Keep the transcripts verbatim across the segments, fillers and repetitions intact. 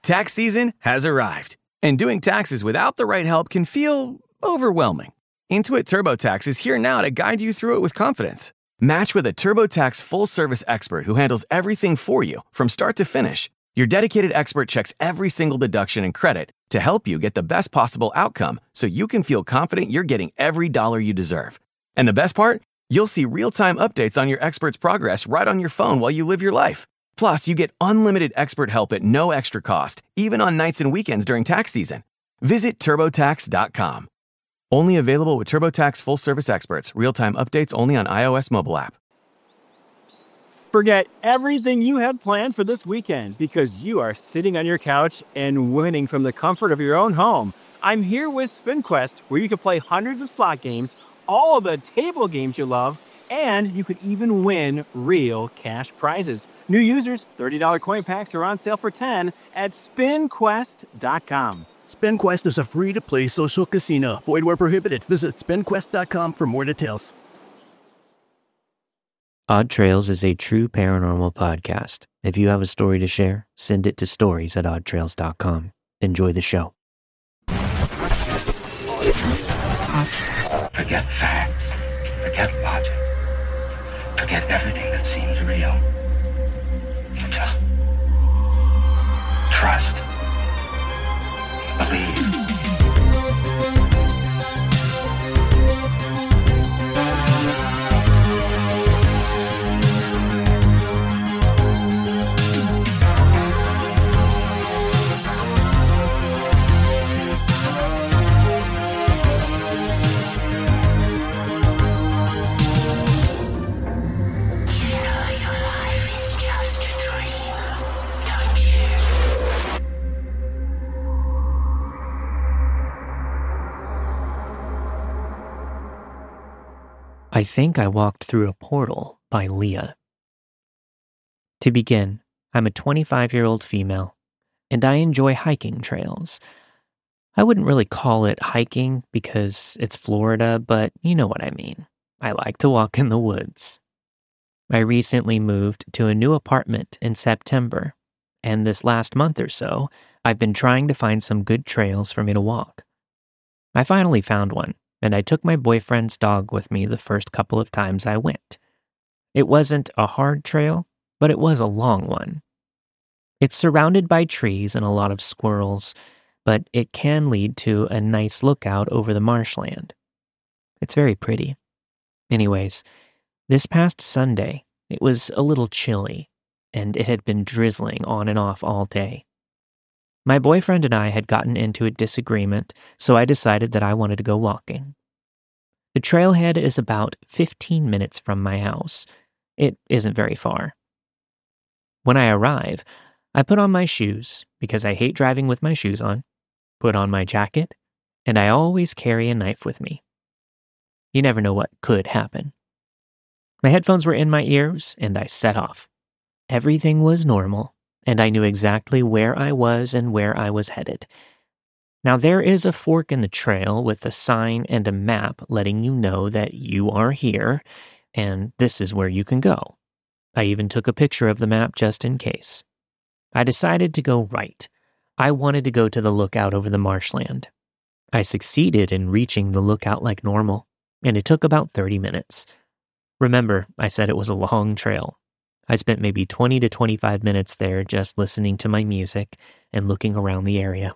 Tax season has arrived, and doing taxes without the right help can feel overwhelming. Intuit TurboTax is here now to guide you through it with confidence. Match with a TurboTax full-service expert who handles everything for you from start to finish. Your dedicated expert checks every single deduction and credit to help you get the best possible outcome so you can feel confident you're getting every dollar you deserve. And the best part? You'll see real-time updates on your expert's progress right on your phone while you live your life. Plus, you get unlimited expert help at no extra cost, even on nights and weekends during tax season. Visit TurboTax dot com. Only available with TurboTax full-service experts. Real-time updates only on iOS mobile app. Forget everything you had planned for this weekend because you are sitting on your couch and winning from the comfort of your own home. I'm here with SpinQuest, where you can play hundreds of slot games, all of the table games you love, and you could even win real cash prizes. New users, thirty dollars coin packs are on sale for ten dollars at spin quest dot com. SpinQuest is a free-to-play social casino. Void where prohibited. Visit spin quest dot com for more details. Odd Trails is a true paranormal podcast. If you have a story to share, send it to stories at odd trails dot com. Enjoy the show. Forget facts. Forget logic. Forget everything that seems real. And just trust. Believe. I Think I Walked Through a Portal by Leah. To begin, I'm a twenty-five-year-old female, and I enjoy hiking trails. I wouldn't really call it hiking because it's Florida, but you know what I mean. I like to walk in the woods. I recently moved to a new apartment in September, and this last month or so, I've been trying to find some good trails for me to walk. I finally found one, and I took my boyfriend's dog with me the first couple of times I went. It wasn't a hard trail, but it was a long one. It's surrounded by trees and a lot of squirrels, but it can lead to a nice lookout over the marshland. It's very pretty. Anyways, this past Sunday, it was a little chilly, and it had been drizzling on and off all day. My boyfriend and I had gotten into a disagreement, so I decided that I wanted to go walking. The trailhead is about fifteen minutes from my house. It isn't very far. When I arrive, I put on my shoes, because I hate driving with my shoes on, put on my jacket, and I always carry a knife with me. You never know what could happen. My headphones were in my ears, and I set off. Everything was normal, and I knew exactly where I was and where I was headed. Now, there is a fork in the trail with a sign and a map letting you know that you are here, and this is where you can go. I even took a picture of the map just in case. I decided to go right. I wanted to go to the lookout over the marshland. I succeeded in reaching the lookout like normal, and it took about thirty minutes. Remember, I said it was a long trail. I spent maybe twenty to twenty-five minutes there just listening to my music and looking around the area.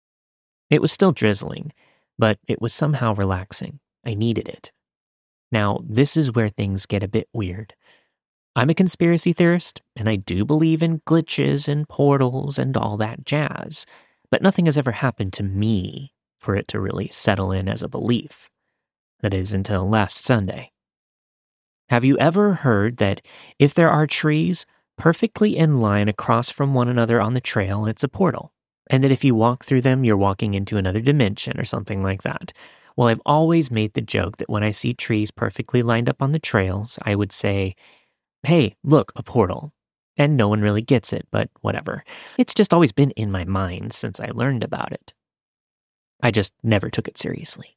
It was still drizzling, but it was somehow relaxing. I needed it. Now, this is where things get a bit weird. I'm a conspiracy theorist, and I do believe in glitches and portals and all that jazz, but nothing has ever happened to me for it to really settle in as a belief. That is, until last Sunday. Have you ever heard that if there are trees perfectly in line across from one another on the trail, it's a portal? And that if you walk through them, you're walking into another dimension or something like that? Well, I've always made the joke that when I see trees perfectly lined up on the trails, I would say, hey, look, a portal. And no one really gets it, but whatever. It's just always been in my mind since I learned about it. I just never took it seriously.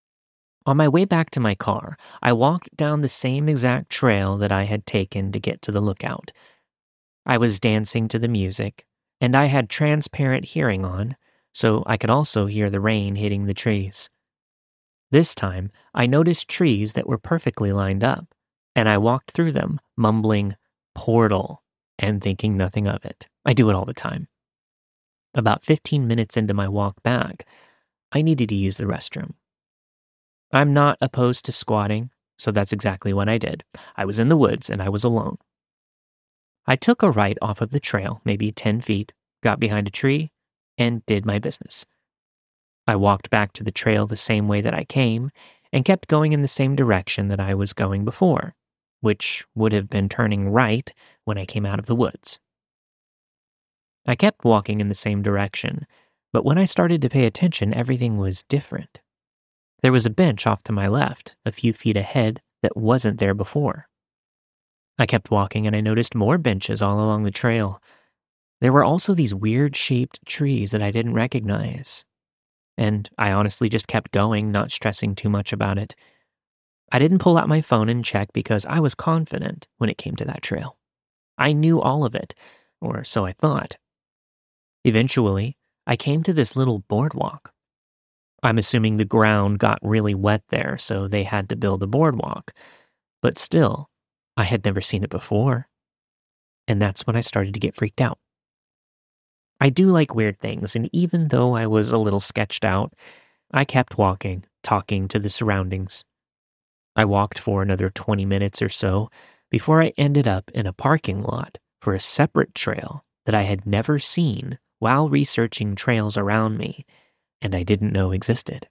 On my way back to my car, I walked down the same exact trail that I had taken to get to the lookout. I was dancing to the music, and I had transparent hearing on, so I could also hear the rain hitting the trees. This time, I noticed trees that were perfectly lined up, and I walked through them, mumbling, "Portal," and thinking nothing of it. I do it all the time. About fifteen minutes into my walk back, I needed to use the restroom. I'm not opposed to squatting, so that's exactly what I did. I was in the woods and I was alone. I took a right off of the trail, maybe ten feet, got behind a tree, and did my business. I walked back to the trail the same way that I came and kept going in the same direction that I was going before, which would have been turning right when I came out of the woods. I kept walking in the same direction, but when I started to pay attention, everything was different. There was a bench off to my left, a few feet ahead, that wasn't there before. I kept walking and I noticed more benches all along the trail. There were also these weird-shaped trees that I didn't recognize. And I honestly just kept going, not stressing too much about it. I didn't pull out my phone and check because I was confident when it came to that trail. I knew all of it, or so I thought. Eventually, I came to this little boardwalk. I'm assuming the ground got really wet there, so they had to build a boardwalk. But still, I had never seen it before. And that's when I started to get freaked out. I do like weird things, and even though I was a little sketched out, I kept walking, talking to the surroundings. I walked for another twenty minutes or so before I ended up in a parking lot for a separate trail that I had never seen while researching trails around me and I didn't know existed.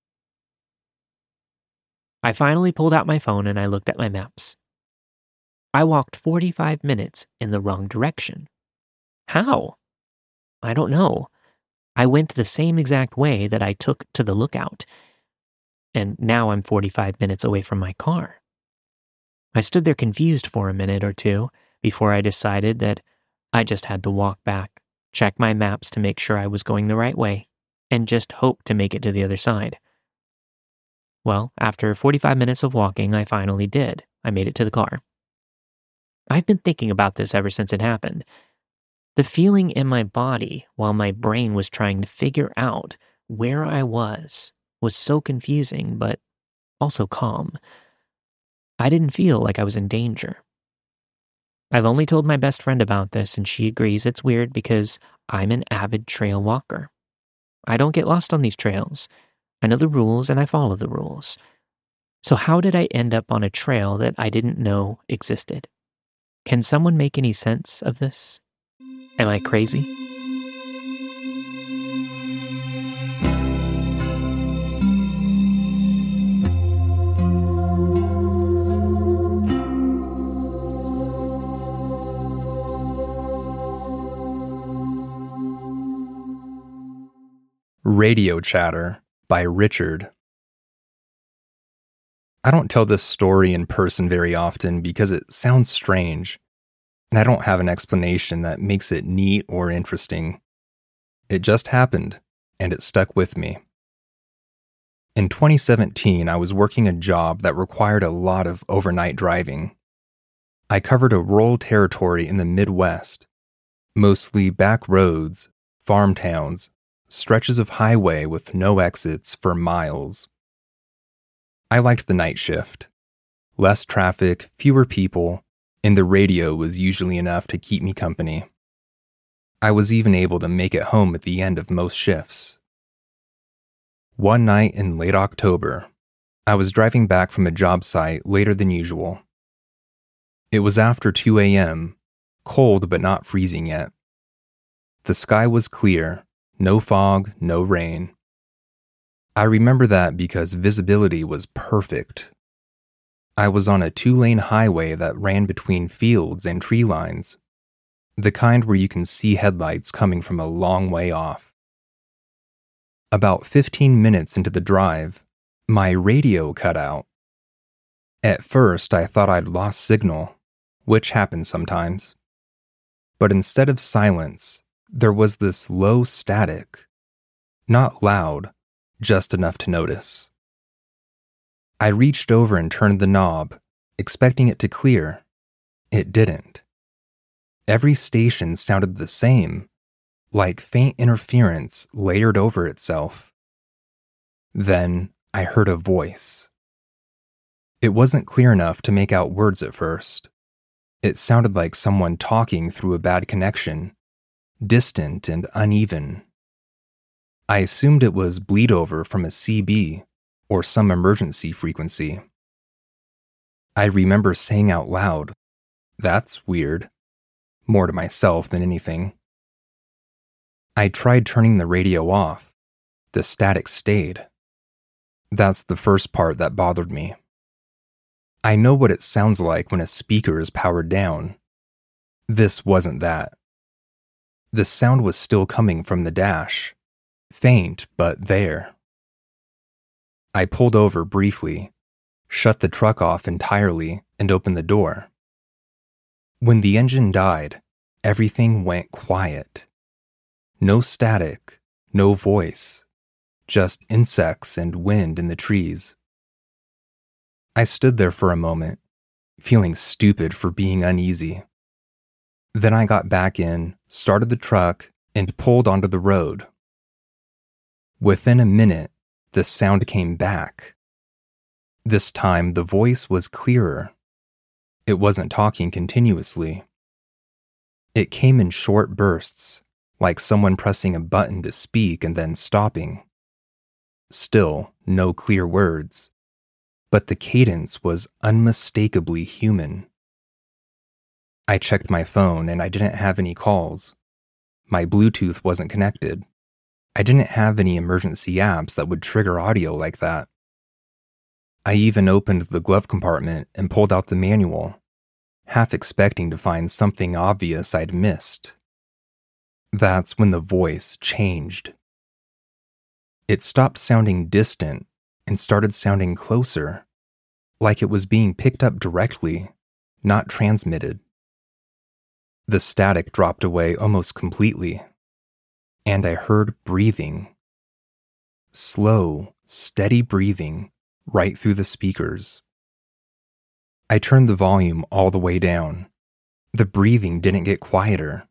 I finally pulled out my phone and I looked at my maps. I walked forty-five minutes in the wrong direction. How? I don't know. I went the same exact way that I took to the lookout, and now I'm forty-five minutes away from my car. I stood there confused for a minute or two before I decided that I just had to walk back, check my maps to make sure I was going the right way, and just hope to make it to the other side. Well, after forty-five minutes of walking, I finally did. I made it to the car. I've been thinking about this ever since it happened. The feeling in my body while my brain was trying to figure out where I was was so confusing, but also calm. I didn't feel like I was in danger. I've only told my best friend about this, and she agrees it's weird because I'm an avid trail walker. I don't get lost on these trails. I know the rules and I follow the rules. So how did I end up on a trail that I didn't know existed? Can someone make any sense of this? Am I crazy? Radio Chatter by Richard. I don't tell this story in person very often because it sounds strange, and I don't have an explanation that makes it neat or interesting. It just happened, and it stuck with me. In twenty seventeen, I was working a job that required a lot of overnight driving. I covered a rural territory in the Midwest, mostly back roads, farm towns, stretches of highway with no exits for miles. I liked the night shift. Less traffic, fewer people, and the radio was usually enough to keep me company. I was even able to make it home at the end of most shifts. One night in late October, I was driving back from a job site later than usual. It was after two a.m., cold but not freezing yet. The sky was clear, no fog, no rain. I remember that because visibility was perfect. I was on a two-lane highway that ran between fields and tree lines, the kind where you can see headlights coming from a long way off. About fifteen minutes into the drive, my radio cut out. At first, I thought I'd lost signal, which happens sometimes. But instead of silence, there was this low static. Not loud, just enough to notice. I reached over and turned the knob, expecting it to clear. It didn't. Every station sounded the same, like faint interference layered over itself. Then I heard a voice. It wasn't clear enough to make out words at first. It sounded like someone talking through a bad connection, distant and uneven. I assumed it was bleed over from a C B or some emergency frequency. I remember saying out loud, "That's weird," more to myself than anything. I tried turning the radio off. The static stayed. That's the first part that bothered me. I know what it sounds like when a speaker is powered down. This wasn't that. The sound was still coming from the dash, faint but there. I pulled over briefly, shut the truck off entirely, and opened the door. When the engine died, everything went quiet. No static, no voice, just insects and wind in the trees. I stood there for a moment, feeling stupid for being uneasy. Then I got back in, started the truck, and pulled onto the road. Within a minute, the sound came back. This time, the voice was clearer. It wasn't talking continuously. It came in short bursts, like someone pressing a button to speak and then stopping. Still, no clear words, but the cadence was unmistakably human. I checked my phone and I didn't have any calls. My Bluetooth wasn't connected. I didn't have any emergency apps that would trigger audio like that. I even opened the glove compartment and pulled out the manual, half expecting to find something obvious I'd missed. That's when the voice changed. It stopped sounding distant and started sounding closer, like it was being picked up directly, not transmitted. The static dropped away almost completely, and I heard breathing. Slow, steady breathing right through the speakers. I turned the volume all the way down. The breathing didn't get quieter.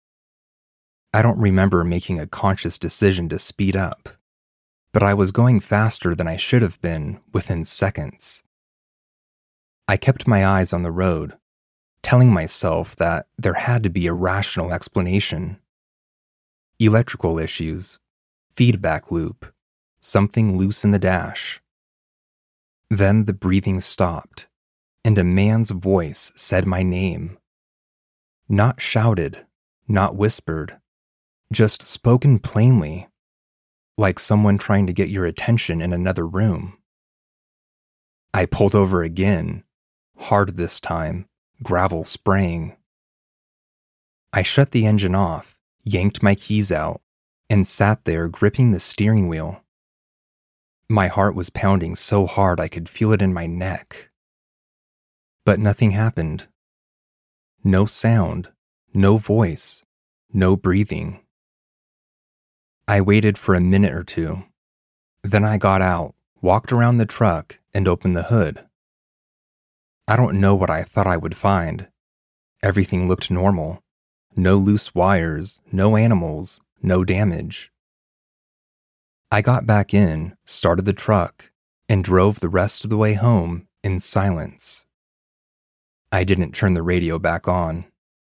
I don't remember making a conscious decision to speed up, but I was going faster than I should have been within seconds. I kept my eyes on the road, telling myself that there had to be a rational explanation. Electrical issues, feedback loop, something loose in the dash. Then the breathing stopped, and a man's voice said my name. Not shouted, not whispered, just spoken plainly, like someone trying to get your attention in another room. I pulled over again, hard this time, gravel spraying. I shut the engine off, yanked my keys out, and sat there gripping the steering wheel. My heart was pounding so hard I could feel it in my neck. But nothing happened. No sound, no voice, no breathing. I waited for a minute or two. Then I got out, walked around the truck, and opened the hood. I don't know what I thought I would find. Everything looked normal. No loose wires, no animals, no damage. I got back in, started the truck, and drove the rest of the way home in silence. I didn't turn the radio back on.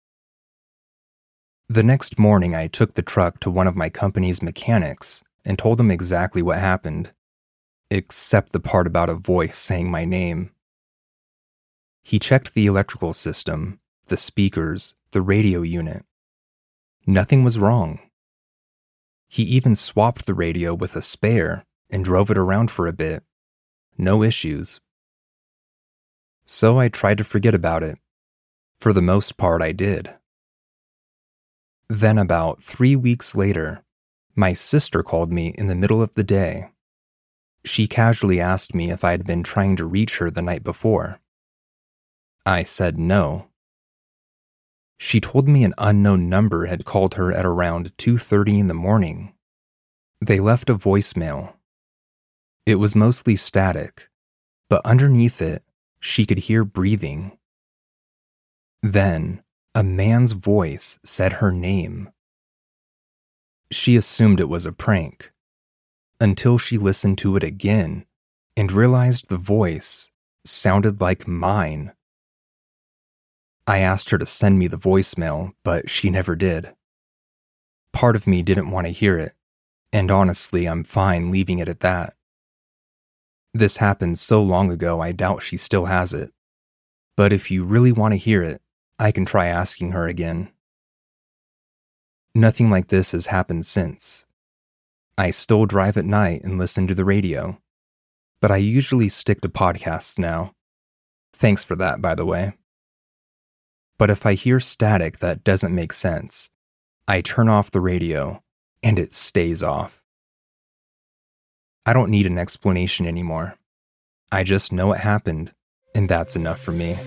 The next morning, I took the truck to one of my company's mechanics and told him exactly what happened, except the part about a voice saying my name. He checked the electrical system, the speakers, the radio unit. Nothing was wrong. He even swapped the radio with a spare and drove it around for a bit. No issues. So I tried to forget about it. For the most part, I did. Then about three weeks later, my sister called me in the middle of the day. She casually asked me if I had been trying to reach her the night before. I said no. She told me an unknown number had called her at around two thirty in the morning. They left a voicemail. It was mostly static, but underneath it, she could hear breathing. Then, a man's voice said her name. She assumed it was a prank, until she listened to it again and realized the voice sounded like mine. I asked her to send me the voicemail, but she never did. Part of me didn't want to hear it, and honestly, I'm fine leaving it at that. This happened so long ago, I doubt she still has it. But if you really want to hear it, I can try asking her again. Nothing like this has happened since. I still drive at night and listen to the radio, but I usually stick to podcasts now. Thanks for that, by the way. But if I hear static that doesn't make sense, I turn off the radio and it stays off. I don't need an explanation anymore. I just know it happened, and that's enough for me.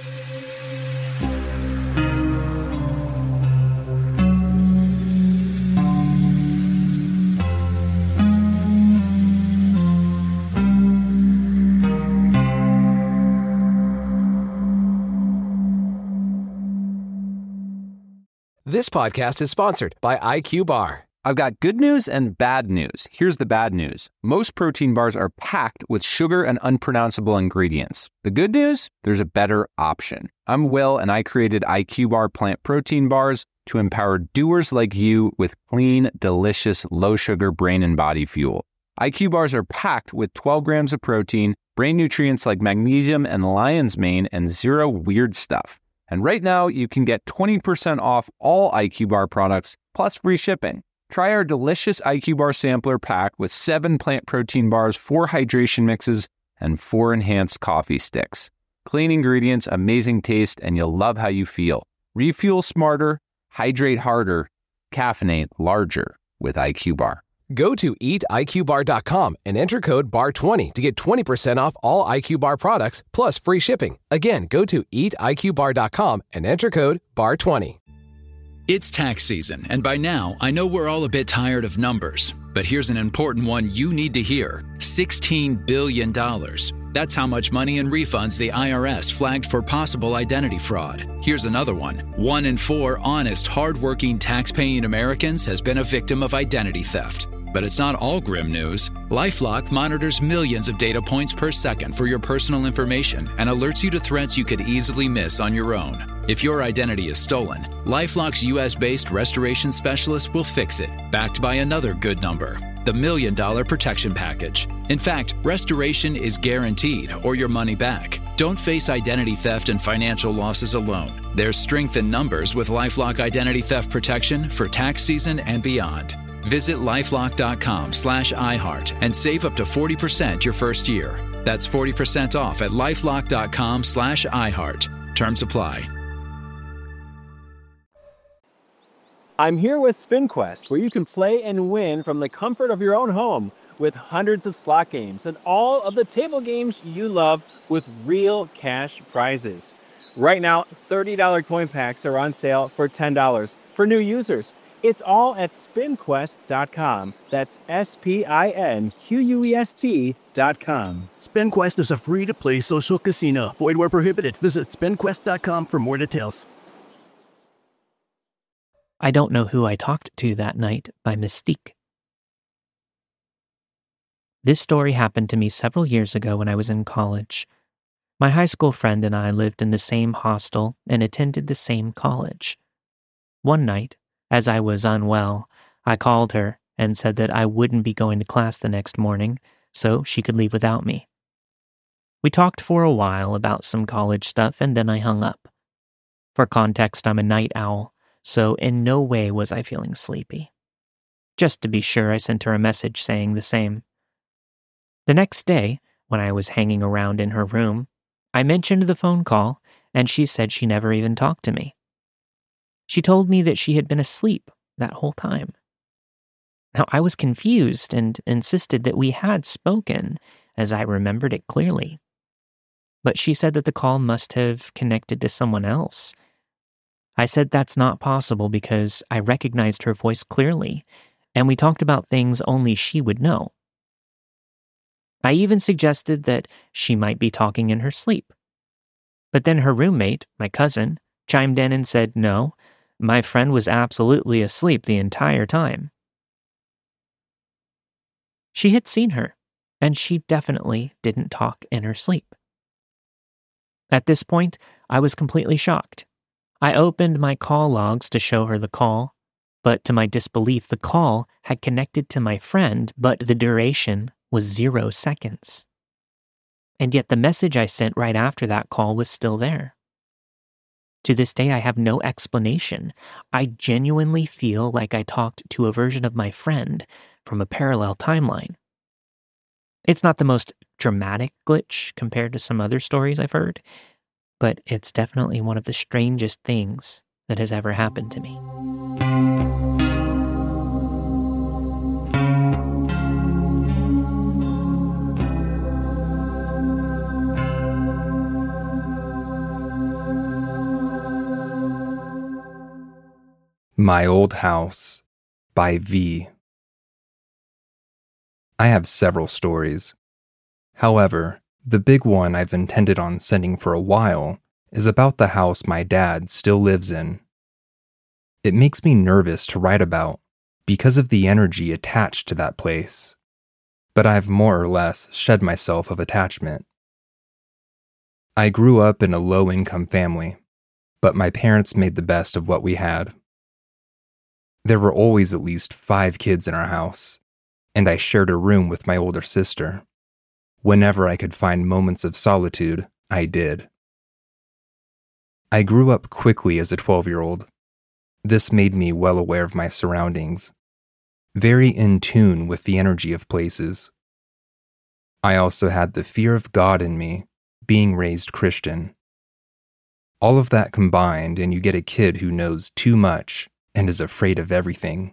This podcast is sponsored by I Q Bar. I've got good news and bad news. Here's the bad news. Most protein bars are packed with sugar and unpronounceable ingredients. The good news? There's a better option. I'm Will, and I created I Q Bar plant protein bars to empower doers like you with clean, delicious, low-sugar brain and body fuel. I Q Bars are packed with twelve grams of protein, brain nutrients like magnesium and lion's mane, and zero weird stuff. And right now, you can get twenty percent off all I Q Bar products, plus free shipping. Try our delicious I Q Bar sampler pack with seven plant protein bars, four hydration mixes, and four enhanced coffee sticks. Clean ingredients, amazing taste, and you'll love how you feel. Refuel smarter, hydrate harder, caffeinate larger with I Q Bar. Go to eat I Q bar dot com and enter code B A R twenty to get twenty percent off all I Q Bar products, plus free shipping. Again, go to eat I Q bar dot com and enter code B A R twenty. It's tax season, and by now, I know we're all a bit tired of numbers. But here's an important one you need to hear. sixteen billion dollars. That's how much money in refunds the I R S flagged for possible identity fraud. Here's another one. One in four honest, hardworking, tax-paying Americans has been a victim of identity theft. But it's not all grim news. LifeLock monitors millions of data points per second for your personal information and alerts you to threats you could easily miss on your own. If your identity is stolen, LifeLock's U S-based restoration specialist will fix it, backed by another good number, the Million Dollar Protection Package. In fact, restoration is guaranteed or your money back. Don't face identity theft and financial losses alone. There's strength in numbers with LifeLock Identity Theft Protection for tax season and beyond. Visit lifelock.com slash iHeart and save up to forty percent your first year. That's forty percent off at lifelock.com slash iHeart. Terms apply. I'm here with SpinQuest, where you can play and win from the comfort of your own home with hundreds of slot games and all of the table games you love with real cash prizes. Right now, thirty dollars coin packs are on sale for ten dollars for new users. It's all at spin quest dot com. That's S P I N Q U E S T dot com. SpinQuest is a free-to-play social casino. Void where prohibited. Visit spin quest dot com for more details. I Don't Know Who I Talked to That Night by Mystique. This story happened to me several years ago when I was in college. My high school friend and I lived in the same hostel and attended the same college. One night, as I was unwell, I called her and said that I wouldn't be going to class the next morning, so she could leave without me. We talked for a while about some college stuff, and then I hung up. For context, I'm a night owl, so in no way was I feeling sleepy. Just to be sure, I sent her a message saying the same. The next day, when I was hanging around in her room, I mentioned the phone call, and she said she never even talked to me. She told me that she had been asleep that whole time. Now, I was confused and insisted that we had spoken, as I remembered it clearly. But she said that the call must have connected to someone else. I said that's not possible because I recognized her voice clearly, and we talked about things only she would know. I even suggested that she might be talking in her sleep. But then her roommate, my cousin, chimed in and said no, my friend was absolutely asleep the entire time, She had seen her, and she definitely didn't talk in her sleep. At this point, I was completely shocked. I opened my call logs to show her the call, but to my disbelief, the call had connected to my friend, but the duration was zero seconds. And yet the message I sent right after that call was still there. To this day, I have no explanation. I genuinely feel like I talked to a version of my friend from a parallel timeline. It's not the most dramatic glitch compared to some other stories I've heard, but it's definitely one of the strangest things that has ever happened to me. My Old House by V. I have several stories. However, the big one I've intended on sending for a while is about the house my dad still lives in. It makes me nervous to write about because of the energy attached to that place, but I've more or less shed myself of attachment. I grew up in a low-income family, but my parents made the best of what we had. There were always at least five kids in our house, and I shared a room with my older sister. Whenever I could find moments of solitude, I did. I grew up quickly as a twelve-year-old. This made me well aware of my surroundings, very in tune with the energy of places. I also had the fear of God in me, being raised Christian. All of that combined, and you get a kid who knows too much and is afraid of everything.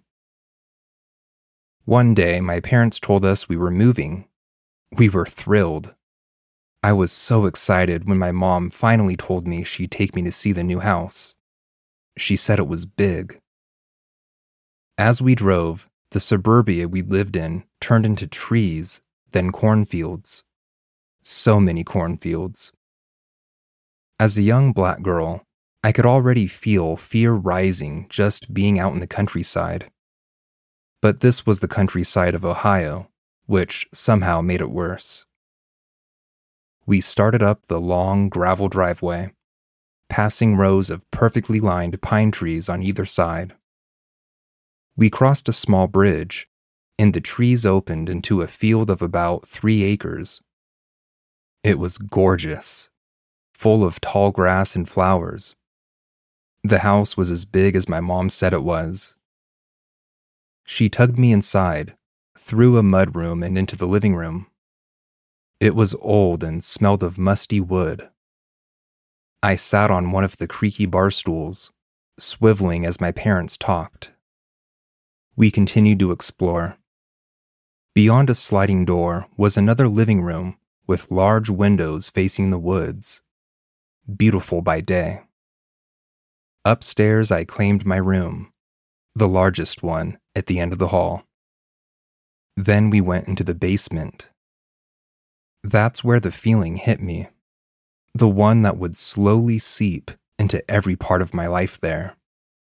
One day, my parents told us we were moving. We were thrilled. I was so excited when my mom finally told me she'd take me to see the new house. She said it was big. As we drove, the suburbia we lived in turned into trees, then cornfields. So many cornfields. As a young black girl, I could already feel fear rising just being out in the countryside. But this was the countryside of Ohio, which somehow made it worse. We started up the long gravel driveway, passing rows of perfectly lined pine trees on either side. We crossed a small bridge, and the trees opened into a field of about three acres. It was gorgeous, full of tall grass and flowers. The house was as big as my mom said it was. She tugged me inside, through a mudroom and into the living room. It was old and smelled of musty wood. I sat on one of the creaky bar stools, swiveling as my parents talked. We continued to explore. Beyond a sliding door was another living room with large windows facing the woods, beautiful by day. Upstairs, I claimed my room, the largest one at the end of the hall. Then we went into the basement. That's where the feeling hit me, the one that would slowly seep into every part of my life there.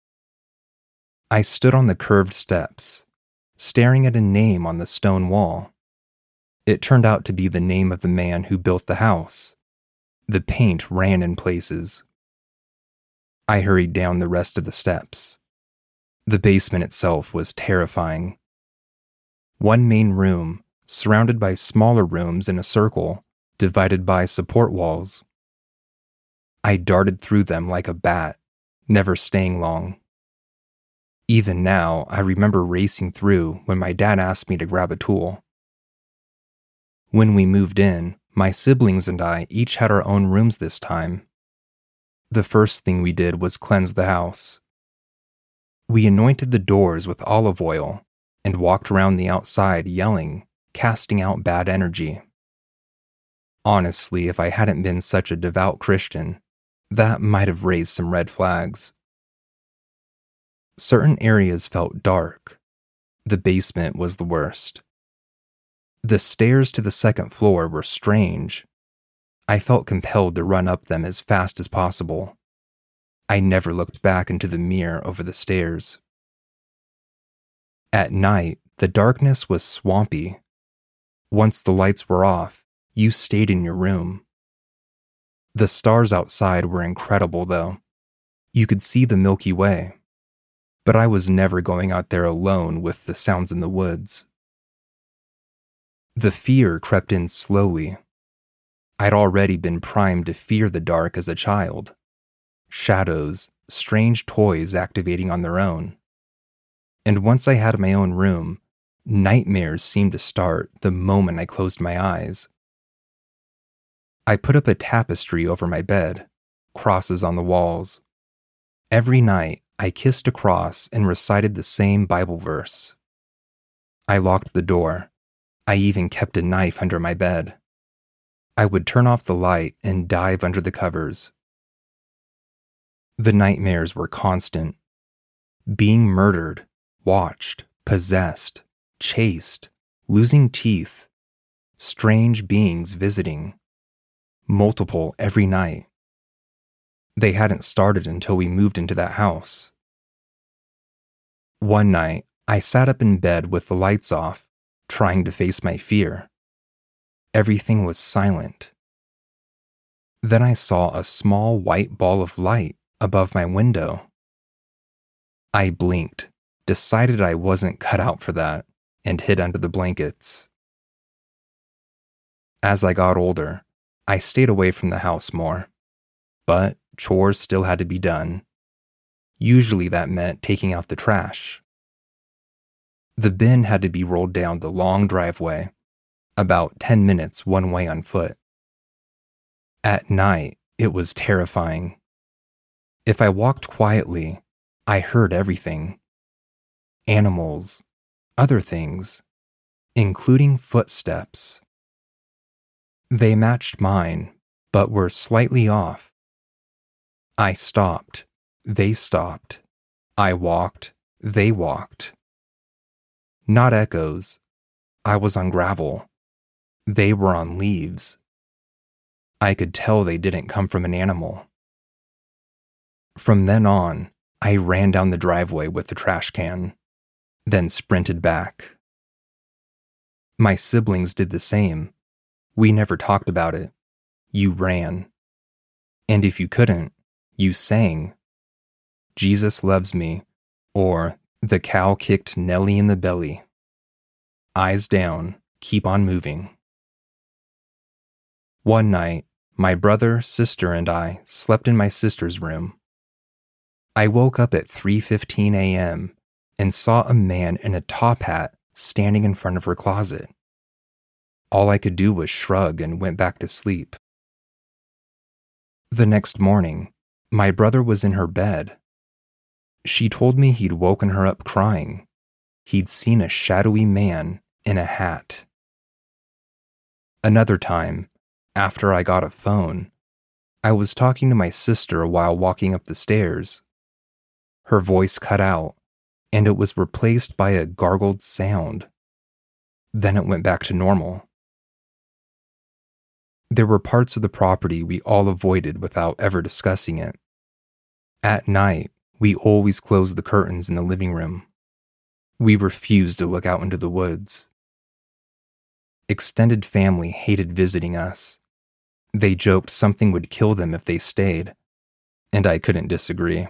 I stood on the curved steps, staring at a name on the stone wall. It turned out to be the name of the man who built the house. The paint ran in places. I hurried down the rest of the steps. The basement itself was terrifying. One main room, surrounded by smaller rooms in a circle, divided by support walls. I darted through them like a bat, never staying long. Even now, I remember racing through when my dad asked me to grab a tool. When we moved in, my siblings and I each had our own rooms this time. The first thing we did was cleanse the house. We anointed the doors with olive oil and walked around the outside yelling, casting out bad energy. Honestly, if I hadn't been such a devout Christian, that might have raised some red flags. Certain areas felt dark. The basement was the worst. The stairs to the second floor were strange. I felt compelled to run up them as fast as possible. I never looked back into the mirror over the stairs. At night, the darkness was swampy, Once the lights were off, you stayed in your room. The stars outside were incredible, though. You could see the Milky Way. But I was never going out there alone with the sounds in the woods. The fear crept in slowly. I'd already been primed to fear the dark as a child. Shadows, strange toys activating on their own. And once I had my own room, nightmares seemed to start the moment I closed my eyes. I put up a tapestry over my bed, crosses on the walls. Every night, I kissed a cross and recited the same Bible verse. I locked the door. I even kept a knife under my bed. I would turn off the light and dive under the covers. The nightmares were constant. Being murdered, watched, possessed, chased, losing teeth, strange beings visiting, multiple every night. They hadn't started until we moved into that house. One night, I sat up in bed with the lights off, trying to face my fear. Everything was silent. Then I saw a small white ball of light above my window. I blinked, decided I wasn't cut out for that, and hid under the blankets. As I got older, I stayed away from the house more, but chores still had to be done. Usually that meant taking out the trash. The bin had to be rolled down the long driveway, about ten minutes one way on foot. At night, it was terrifying. If I walked quietly, I heard everything. Animals, other things, including footsteps. They matched mine, but were slightly off. I stopped. They stopped. I walked. They walked. Not echoes. I was on gravel. They were on leaves. I could tell they didn't come from an animal. From then on, I ran down the driveway with the trash can, then sprinted back. My siblings did the same. We never talked about it. You ran. And if you couldn't, you sang. Jesus Loves Me, or The Cow Kicked Nellie in the Belly. Eyes down, keep on moving. One night, my brother, sister, and I slept in my sister's room. I woke up at three fifteen a.m. and saw a man in a top hat standing in front of her closet. All I could do was shrug and went back to sleep. The next morning, my brother was in her bed. She told me he'd woken her up crying. He'd seen a shadowy man in a hat. Another time, after I got a phone, I was talking to my sister while walking up the stairs. Her voice cut out, and it was replaced by a gargled sound. Then it went back to normal. There were parts of the property we all avoided without ever discussing it. At night, we always closed the curtains in the living room. We refused to look out into the woods. Extended family hated visiting us. They joked something would kill them if they stayed, and I couldn't disagree.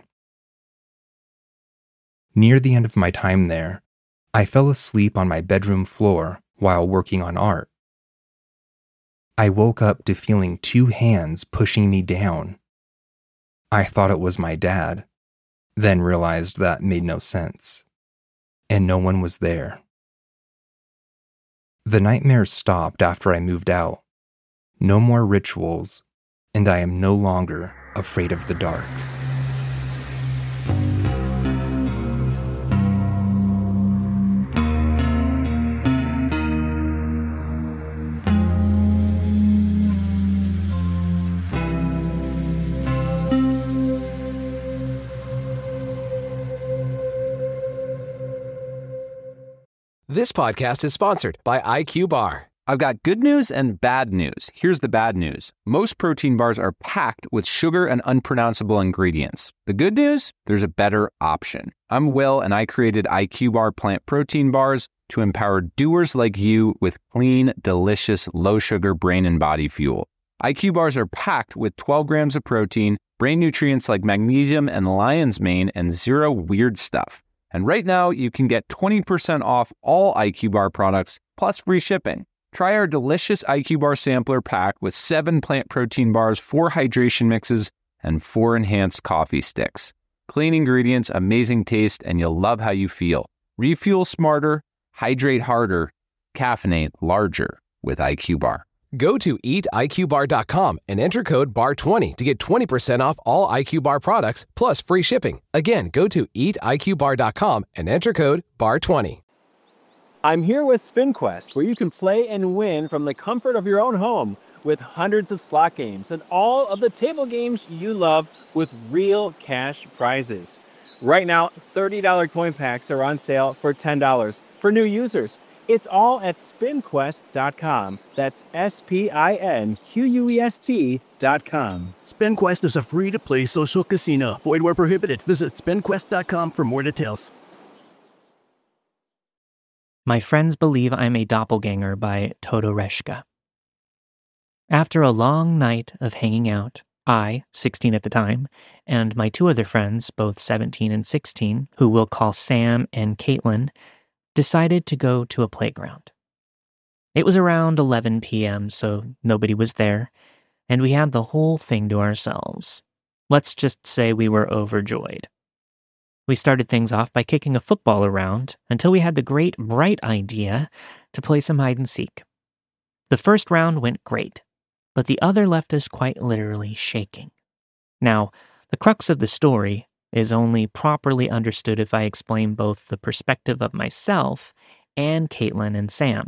Near the end of my time there, I fell asleep on my bedroom floor while working on art. I woke up to feeling two hands pushing me down. I thought it was my dad, then realized that made no sense, and no one was there. The nightmares stopped after I moved out. No more rituals, and I am no longer afraid of the dark. This podcast is sponsored by I Q Bar. I've got good news and bad news. Here's the bad news. Most protein bars are packed with sugar and unpronounceable ingredients. The good news? There's a better option. I'm Will, and I created I Q Bar plant protein bars. to empower doers like you with clean, delicious, low-sugar brain and body fuel. I Q bars are packed with twelve grams of protein, brain nutrients like magnesium and lion's mane, and zero weird stuff. And right now, you can get twenty percent off all I Q bar products, plus free shipping. Try our delicious I Q bar sampler pack with seven plant protein bars, four hydration mixes, and four enhanced coffee sticks. Clean ingredients, amazing taste, and you'll love how you feel. Refuel smarter, hydrate harder, caffeinate larger with I Q bar. Go to eat I Q bar dot com and enter code B A R twenty to get twenty percent off all I Q Bar products, plus free shipping. Again, go to eat I Q bar dot com and enter code B A R twenty. I'm here with SpinQuest, where you can play and win from the comfort of your own home with hundreds of slot games and all of the table games you love with real cash prizes. Right now, thirty dollars coin packs are on sale for ten dollars for new users. It's all at spin quest dot com. That's S P I N Q U E S T dot com. SpinQuest is a free-to-play social casino. Void where prohibited. Visit spin quest dot com for more details. My Friends Believe I'm a Doppelganger by Todoreshka. After a long night of hanging out, I, sixteen at the time, and my two other friends, both seventeen and sixteen, who we'll call Sam and Caitlin, decided to go to a playground. It was around eleven p.m., so nobody was there, and we had the whole thing to ourselves. Let's just say we were overjoyed. We started things off by kicking a football around until we had the great, bright idea to play some hide and seek. The first round went great, but the other left us quite literally shaking. Now, the crux of the story is only properly understood if I explain both the perspective of myself and Caitlin and Sam.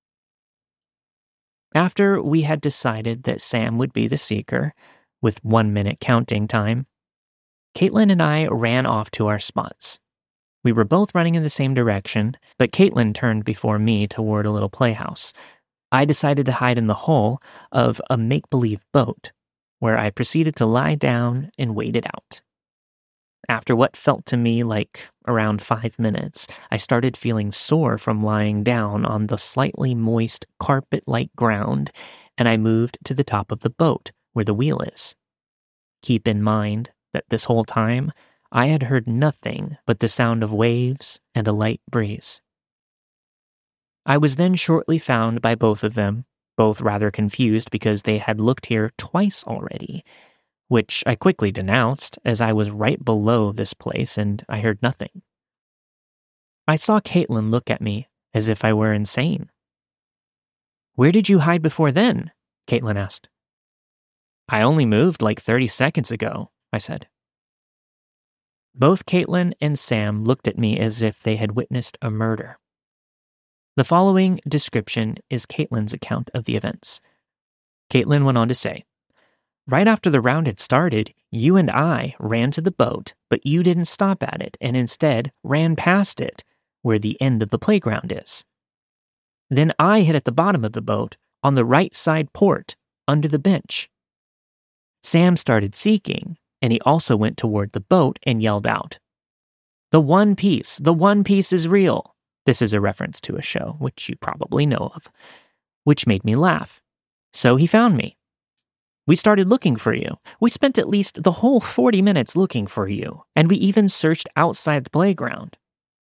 After we had decided that Sam would be the seeker, with one minute counting time, Caitlin and I ran off to our spots. We were both running in the same direction, but Caitlin turned before me toward a little playhouse. I decided to hide in the hull of a make-believe boat, where I proceeded to lie down and wait it out. After what felt to me like around five minutes, I started feeling sore from lying down on the slightly moist carpet-like ground, and I moved to the top of the boat, where the wheel is. Keep in mind that this whole time, I had heard nothing but the sound of waves and a light breeze. I was then shortly found by both of them, both rather confused because they had looked here twice already, which I quickly denounced as I was right below this place and I heard nothing. I saw Caitlin look at me as if I were insane. "Where did you hide before then?" Caitlin asked. "I only moved like thirty seconds ago," I said. Both Caitlin and Sam looked at me as if they had witnessed a murder. The following description is Caitlin's account of the events. Caitlin went on to say, "Right after the round had started, you and I ran to the boat, but you didn't stop at it and instead ran past it, where the end of the playground is. Then I hid at the bottom of the boat, on the right side port, under the bench. Sam started seeking, and he also went toward the boat and yelled out, 'The One Piece, the One Piece is real.' This is a reference to a show, which you probably know of, which made me laugh. So he found me. We started looking for you. We spent at least the whole forty minutes looking for you, and we even searched outside the playground.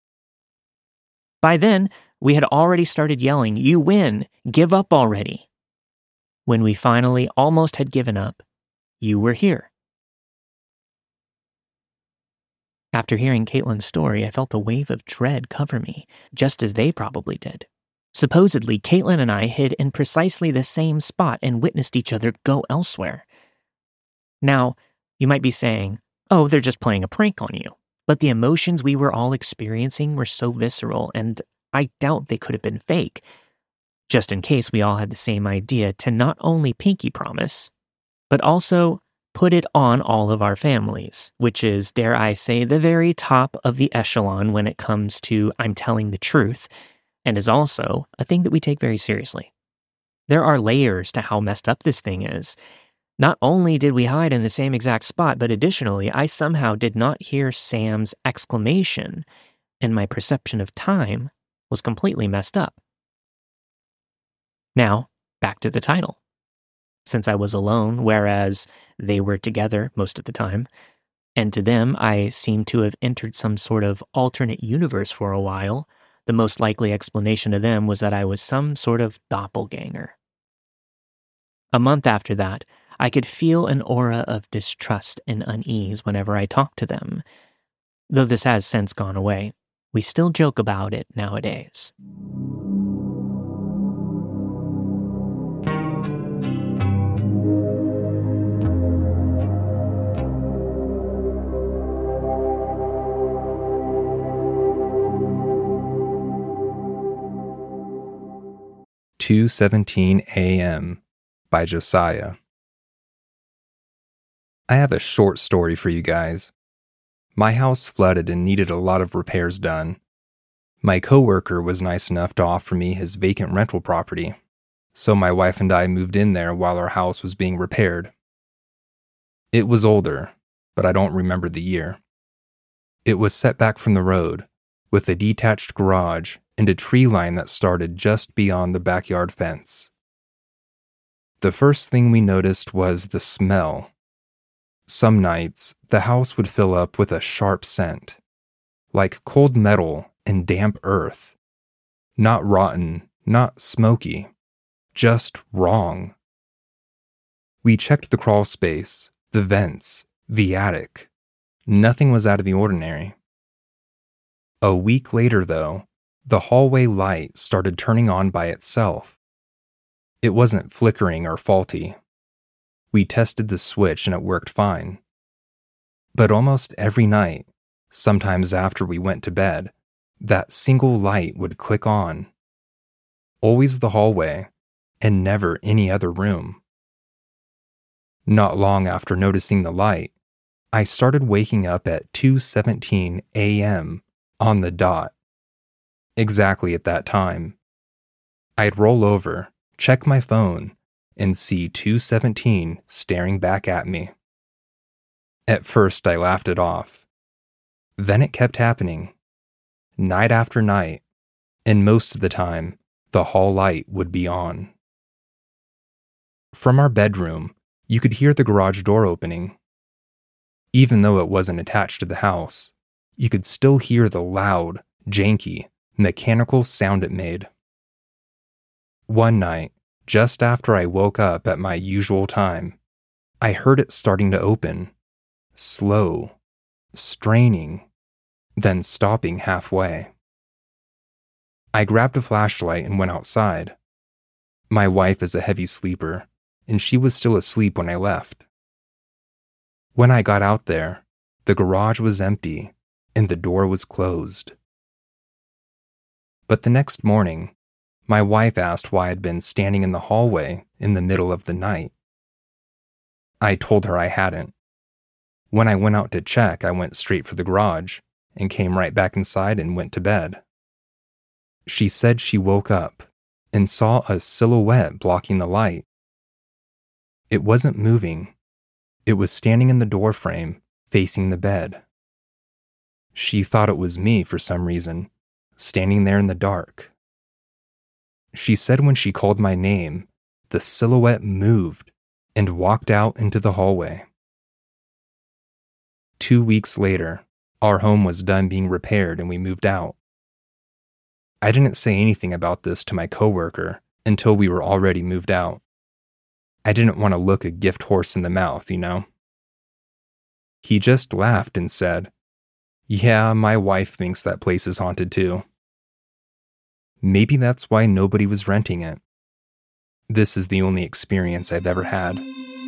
By then, we had already started yelling, 'You win! Give up already!' When we finally almost had given up, you were here." After hearing Caitlin's story, I felt a wave of dread cover me, just as they probably did. Supposedly, Caitlin and I hid in precisely the same spot and witnessed each other go elsewhere. Now, you might be saying, "Oh, they're just playing a prank on you." But the emotions we were all experiencing were so visceral, and I doubt they could have been fake. Just in case, we all had the same idea to not only pinky promise, but also put it on all of our families, which is, dare I say, the very top of the echelon when it comes to I'm telling the truth, and is also a thing that we take very seriously. There are layers to how messed up this thing is. Not only did we hide in the same exact spot, but additionally, I somehow did not hear Sam's exclamation, and my perception of time was completely messed up. Now, back to the title. Since I was alone, whereas they were together most of the time, and to them I seemed to have entered some sort of alternate universe for a while, the most likely explanation to them was that I was some sort of doppelganger. A month after that, I could feel an aura of distrust and unease whenever I talked to them. Though this has since gone away, we still joke about it nowadays. two seventeen a.m. by Josiah. I have a short story for you guys. My house flooded and needed a lot of repairs done. My coworker was nice enough to offer me his vacant rental property, so my wife and I moved in there while our house was being repaired. It was older, but I don't remember the year. It was set back from the road, with a detached garage and a tree line that started just beyond the backyard fence. The first thing we noticed was the smell. Some nights, the house would fill up with a sharp scent, like cold metal and damp earth. Not rotten, not smoky, just wrong. We checked the crawl space, the vents, the attic. Nothing was out of the ordinary. A week later, though, the hallway light started turning on by itself. It wasn't flickering or faulty. We tested the switch and it worked fine. But almost every night, sometimes after we went to bed, that single light would click on. Always the hallway, and never any other room. Not long after noticing the light, I started waking up at two seventeen a.m. on the dot. Exactly at that time. I'd roll over, check my phone, and see two seventeen staring back at me. At first, I laughed it off. Then it kept happening. Night after night, and most of the time, the hall light would be on. From our bedroom, you could hear the garage door opening. Even though it wasn't attached to the house, you could still hear the loud, janky, mechanical sound it made. One night, just after I woke up at my usual time, I heard it starting to open, slow, straining, then stopping halfway. I grabbed a flashlight and went outside. My wife is a heavy sleeper, and she was still asleep when I left. When I got out there, the garage was empty and the door was closed. But the next morning, my wife asked why I'd been standing in the hallway in the middle of the night. I told her I hadn't. When I went out to check, I went straight for the garage and came right back inside and went to bed. She said she woke up and saw a silhouette blocking the light. It wasn't moving. It was standing in the doorframe, facing the bed. She thought it was me for some reason, standing there in the dark. She said when she called my name, the silhouette moved and walked out into the hallway. Two weeks later, our home was done being repaired and we moved out. I didn't say anything about this to my coworker until we were already moved out. I didn't want to look a gift horse in the mouth, you know? He just laughed and said, "Yeah, my wife thinks that place is haunted too." Maybe that's why nobody was renting it. This is the only experience I've ever had.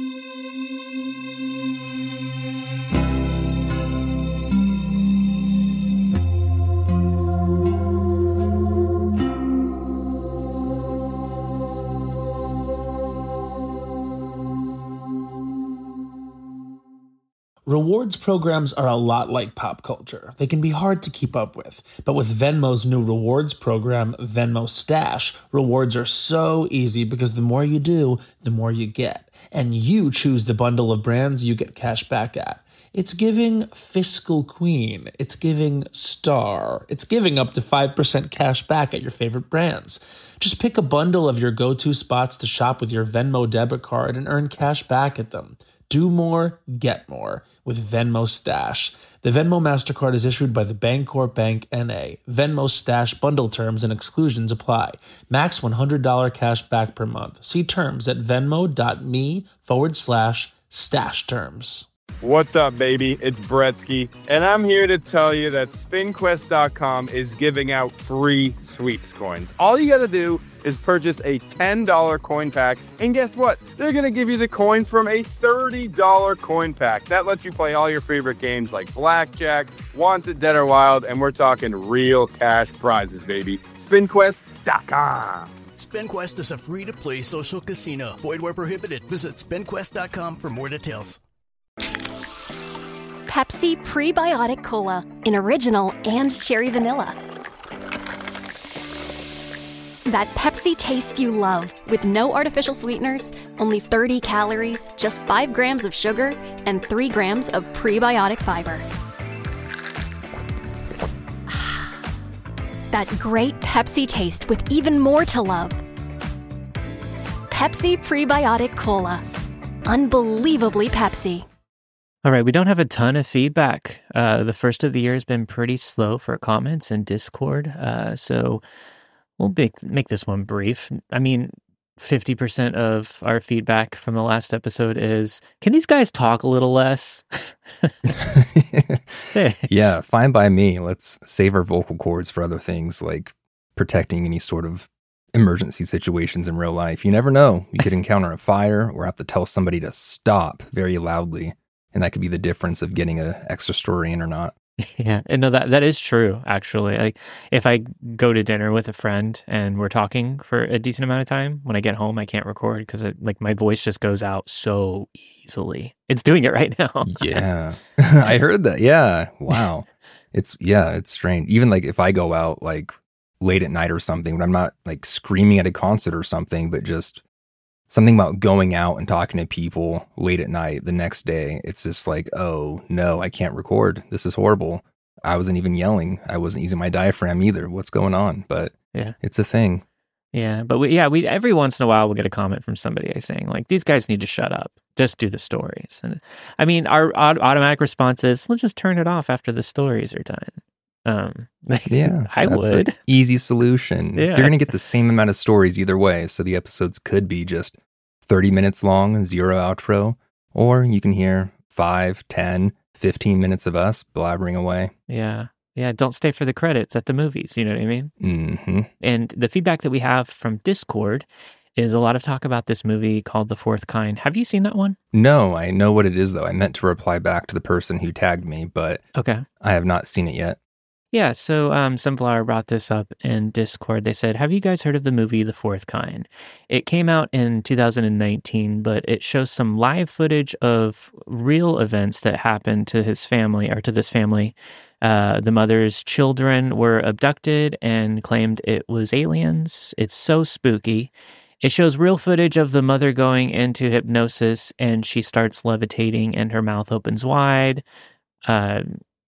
Rewards programs are a lot like pop culture. They can be hard to keep up with. But with Venmo's new rewards program, Venmo Stash, rewards are so easy because the more you do, the more you get. And you choose the bundle of brands you get cash back at. It's giving fiscal queen. It's giving star. It's giving up to five percent cash back at your favorite brands. Just pick a bundle of your go-to spots to shop with your Venmo debit card and earn cash back at them. Do more, get more with Venmo Stash. The Venmo MasterCard is issued by the Bancorp Bank N A. Venmo Stash bundle terms and exclusions apply. Max one hundred dollars cash back per month. See terms at venmo.me forward slash stash terms. What's up, baby? It's Bretsky, and I'm here to tell you that spin quest dot com is giving out free sweeps coins. All you gotta do is purchase a ten dollars coin pack, and guess what? They're gonna give you the coins from a thirty dollars coin pack. That lets you play all your favorite games like Blackjack, Wanted, Dead or Wild, and we're talking real cash prizes, baby. spin quest dot com. SpinQuest is a free-to-play social casino. Void where prohibited. Visit spin quest dot com for more details. Pepsi Prebiotic Cola in original and cherry vanilla. That Pepsi taste you love with no artificial sweeteners, only thirty calories, just five grams of sugar, and three grams of prebiotic fiber. That great Pepsi taste with even more to love. Pepsi Prebiotic Cola. Unbelievably Pepsi. All right, we don't have a ton of feedback. Uh, the first of the year has been pretty slow for comments in Discord, uh, so we'll make, make this one brief. I mean, fifty percent of our feedback from the last episode is, can these guys talk a little less? Yeah, fine by me. Let's save our vocal cords for other things like protecting any sort of emergency situations in real life. You never know. You could encounter a fire or have to tell somebody to stop very loudly. And that could be the difference of getting an extra story in or not. Yeah, and no, that that is true, actually. Like, if I go to dinner with a friend and we're talking for a decent amount of time, when I get home, I can't record because like my voice just goes out so easily. It's doing it right now. Yeah, I heard that. Yeah, wow. It's yeah, it's strange. Even like if I go out like late at night or something, when I'm not like screaming at a concert or something, but just something about going out and talking to people late at night the next day, it's just like, oh, no, I can't record. This is horrible. I wasn't even yelling. I wasn't using my diaphragm either. What's going on? But yeah, it's a thing. Yeah, but we, yeah, we every once in a while we'll get a comment from somebody saying, like, these guys need to shut up. Just do the stories. And I mean, our aut- automatic response is, we'll just turn it off after the stories are done. Um, yeah, I would. An easy solution. Yeah. You're going to get the same amount of stories either way. So the episodes could be just thirty minutes long, zero outro, or you can hear five, ten, fifteen minutes of us blabbering away. Yeah. Yeah. Don't stay for the credits at the movies. You know what I mean? Mm-hmm. And the feedback that we have from Discord is a lot of talk about this movie called The Fourth Kind. Have you seen that one? No, I know what it is, though. I meant to reply back to the person who tagged me, but okay. I have not seen it yet. Yeah, so um, Sunflower brought this up in Discord. They said, have you guys heard of the movie The Fourth Kind? It came out in two thousand nineteen, but it shows some live footage of real events that happened to his family, or to this family. Uh, the mother's children were abducted and claimed it was aliens. It's so spooky. It shows real footage of the mother going into hypnosis, and she starts levitating, and her mouth opens wide. Uh,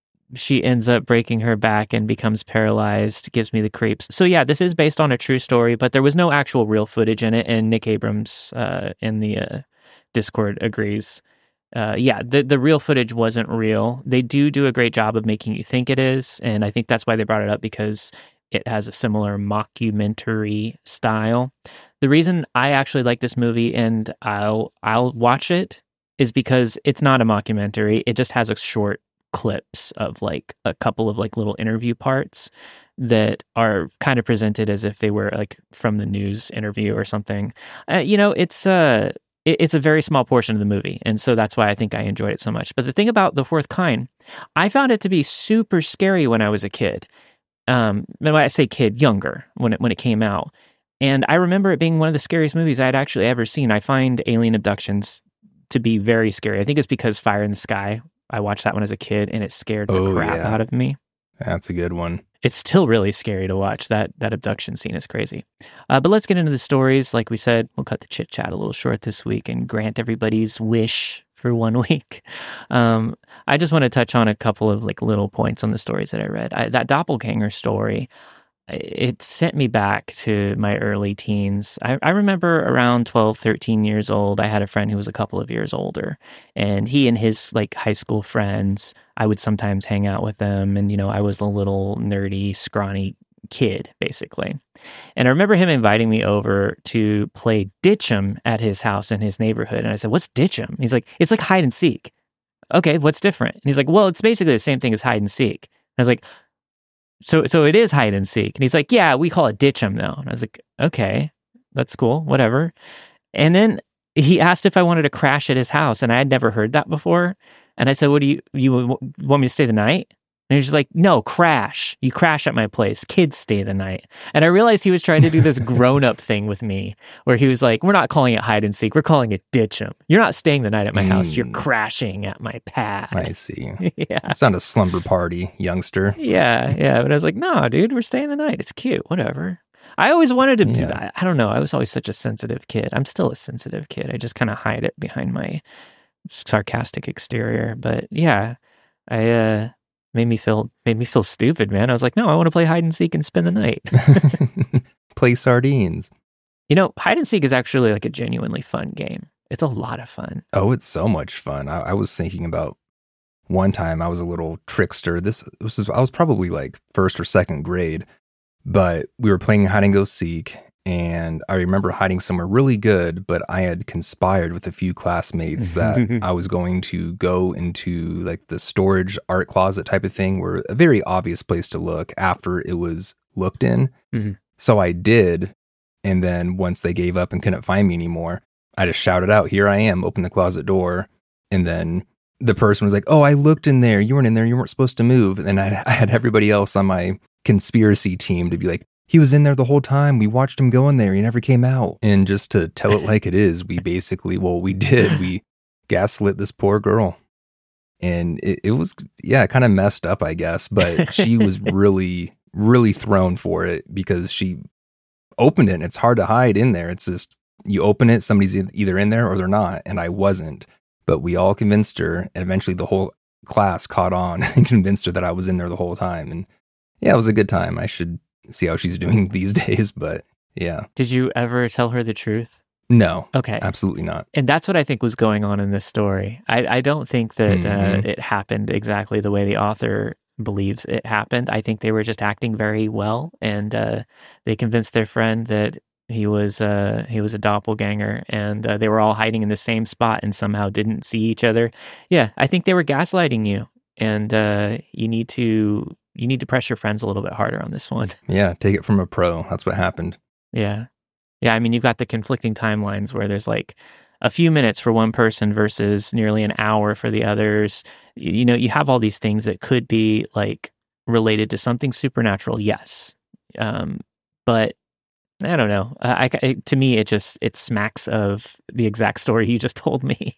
She ends up breaking her back and becomes paralyzed. Gives me the creeps. So yeah, this is based on a true story, but there was no actual real footage in it. And Nick Abrams uh, in the uh, Discord agrees. Uh, yeah, the the real footage wasn't real. They do do a great job of making you think it is, and I think that's why they brought it up, because it has a similar mockumentary style. The reason I actually like this movie and I'll I'll watch it is because it's not a mockumentary. It just has a short clips of like a couple of like little interview parts that are kind of presented as if they were like from the news interview or something. Uh, you know, it's uh, it, it's a very small portion of the movie, and so that's why I think I enjoyed it so much. But the thing about The Fourth Kind, I found it to be super scary when I was a kid. Um, when I say kid, younger when it when it came out, and I remember it being one of the scariest movies I had actually ever seen. I find alien abductions to be very scary. I think it's because Fire in the Sky. I watched that one as a kid, and it scared the oh, crap yeah. out of me. That's a good one. It's still really scary to watch. That that abduction scene is crazy. Uh, but let's get into the stories. Like we said, we'll cut the chit-chat a little short this week and grant everybody's wish for one week. Um, I just want to touch on a couple of like little points on the stories that I read. I, that doppelganger story, it sent me back to my early teens. I, I remember around twelve, thirteen years old, I had a friend who was a couple of years older, and he and his like high school friends, I would sometimes hang out with them. And, you know, I was the little nerdy, scrawny kid, basically. And I remember him inviting me over to play Ditch'em at his house in his neighborhood. And I said, what's Ditch'em? He's like, it's like hide and seek. Okay, what's different? And he's like, well, it's basically the same thing as hide and seek. And I was like, So so it is hide and seek. And he's like, yeah, we call it Ditch'em though. And I was like, okay, that's cool, whatever. And then he asked if I wanted to crash at his house, and I had never heard that before. And I said, what do you, you want me to stay the night? And he's just like, no, crash. You crash at my place. Kids stay the night. And I realized he was trying to do this grown-up thing with me, where he was like, we're not calling it hide and seek. We're calling it Ditch'em. You're not staying the night at my mm. house. You're crashing at my pad. I see. Yeah. It's not a slumber party, youngster. Yeah, yeah. But I was like, no, dude, we're staying the night. It's cute. Whatever. I always wanted to do Yeah. that. I don't know. I was always such a sensitive kid. I'm still a sensitive kid. I just kind of hide it behind my sarcastic exterior. But yeah, I... uh Made me feel made me feel stupid, man. I was like, no, I want to play hide and seek and spend the night. Play sardines. You know, hide and seek is actually like a genuinely fun game. It's a lot of fun. Oh, it's so much fun. I, I was thinking about one time I was a little trickster. This was I was probably like first or second grade, but we were playing hide and go seek. And I remember hiding somewhere really good, but I had conspired with a few classmates that I was going to go into like the storage art closet type of thing, where a very obvious place to look after it was looked in. Mm-hmm. So I did. And then once they gave up and couldn't find me anymore, I just shouted out, here I am, open the closet door. And then the person was like, oh, I looked in there. You weren't in there. You weren't supposed to move. And I, I had everybody else on my conspiracy team to be like, he was in there the whole time. We watched him go in there. He never came out. And just to tell it like it is, we basically, well, we did. We gaslit this poor girl. And it, it was, yeah, kind of messed up, I guess. But she was really, really thrown for it because she opened it. And it's hard to hide in there. It's just, you open it, somebody's either in there or they're not. And I wasn't. But we all convinced her. And eventually the whole class caught on and convinced her that I was in there the whole time. And yeah, it was a good time. I should see how she's doing these days, but yeah. Did you ever tell her the truth? No. Okay. Absolutely not. And that's what I think was going on in this story. I, I don't think that mm-hmm. uh, it happened exactly the way the author believes it happened. I think they were just acting very well, and uh, they convinced their friend that he was uh, he was a doppelganger, and uh, they were all hiding in the same spot and somehow didn't see each other. Yeah, I think they were gaslighting you, and uh, you need to... You need to press your friends a little bit harder on this one. Yeah, take it from a pro. That's what happened. Yeah. Yeah, I mean, you've got the conflicting timelines where there's like a few minutes for one person versus nearly an hour for the others. You, you know, you have all these things that could be like related to something supernatural, yes. Um, but I don't know. I, I, to me, it just, it smacks of the exact story you just told me.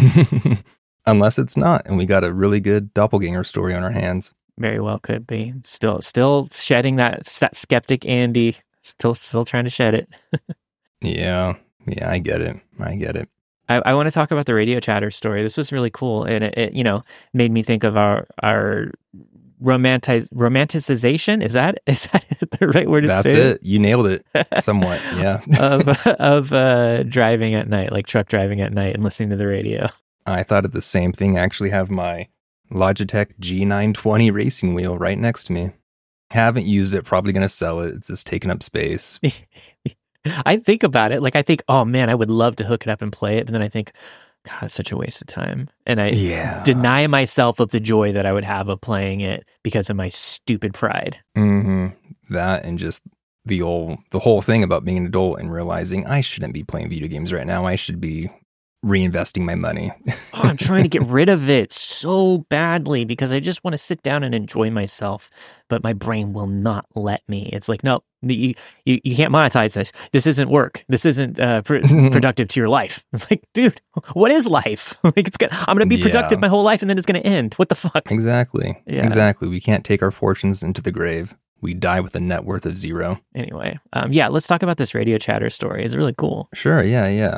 Unless it's not, and we got a really good doppelganger story on our hands. Very well could be. Still still shedding that that skeptic Andy. Still still trying to shed it. yeah. Yeah, I get it. I get it. I, I want to talk about the radio chatter story. This was really cool. And it, it you know, made me think of our our romantiz- romanticization. Is that is that the right word to That's say? That's it. You nailed it somewhat. Yeah. of of uh, driving at night, like truck driving at night and listening to the radio. I thought of the same thing. I actually have my Logitech G nine twenty racing wheel right next to me. Haven't used it, probably going to sell it. It's just taking up space. I think about it. Like, I think, oh man, I would love to hook it up and play it. But then I think, God, it's such a waste of time. And I yeah. deny myself of the joy that I would have of playing it because of my stupid pride. Mm-hmm. That and just the old, the whole thing about being an adult and realizing I shouldn't be playing video games right now. I should be reinvesting my money. oh, I'm trying to get rid of it so badly because I just want to sit down and enjoy myself, but my brain will not let me. It's like, no, you you, you can't monetize this. This isn't work. This isn't uh, pr- productive to your life. It's like, dude, what is life? like, it's gonna, I'm going to be productive yeah. my whole life, and then it's going to end. What the fuck? Exactly. Yeah. Exactly. We can't take our fortunes into the grave. We die with a net worth of zero. Anyway, um, yeah, let's talk about this radio chatter story. It's really cool. Sure. Yeah. Yeah.